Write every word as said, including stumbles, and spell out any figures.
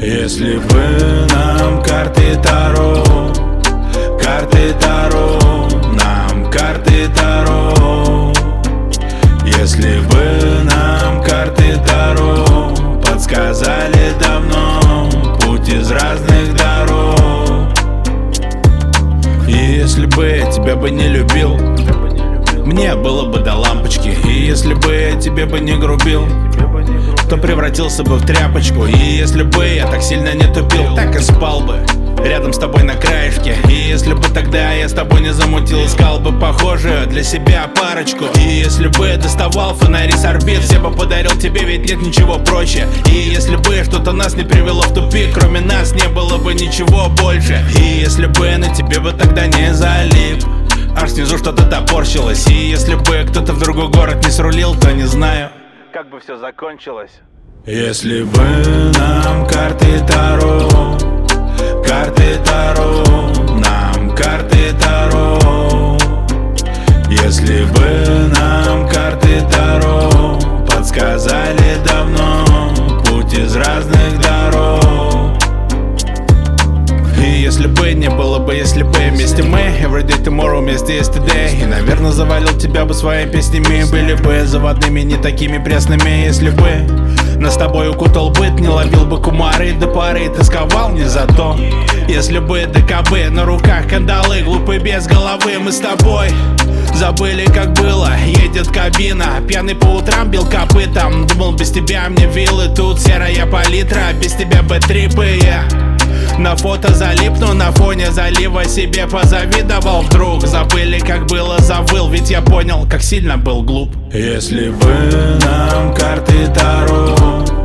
Если бы нам карты Таро, карты Таро, нам карты Таро. Если бы нам карты Таро подсказали давно путь из разных дорог. И если бы я тебя бы не любил, мне было бы до лампочки. И если бы я тебе бы не грубил, то превратился бы в тряпочку. И если бы я так сильно не тупил, так и спал бы рядом с тобой на краешке. И если бы тогда я с тобой не замутил, искал бы похожую для себя парочку. И если бы я доставал фонари с орбит, все бы подарил тебе, ведь нет ничего проще. И если бы что-то нас не привело в тупик, кроме нас не было бы ничего больше. И если бы я на тебе бы тогда не залип, аж снизу что-то топорщилось. И если бы кто-то в другой город не срулил, то не знаю, как бы все закончилось. Если бы нам карты Таро, карты Таро, нам карты Таро. Если бы нам карты Таро подсказали давно путь из разных дорог. И если бы не было бы, если бы вместе мы Everyday tomorrow вместе yesterday. И, наверное, завалил тебя бы своими песнями. Были бы заводными, не такими пресными. Если бы нас с тобой укутал быт, не ловил бы кумары до поры, тосковал не за то. Если бы ДКБ на руках кандалы, глупый без головы, мы с тобой забыли, как было. Едет кабина, пьяный по утрам бил копытом. Думал, без тебя мне виллы, тут серая палитра. Без тебя бы трипы, я на фото залипну, на фоне залива себе позавидовал. Вдруг забыли, как было, завыл, ведь я понял, как сильно был глуп. Если бы нам карты Таро,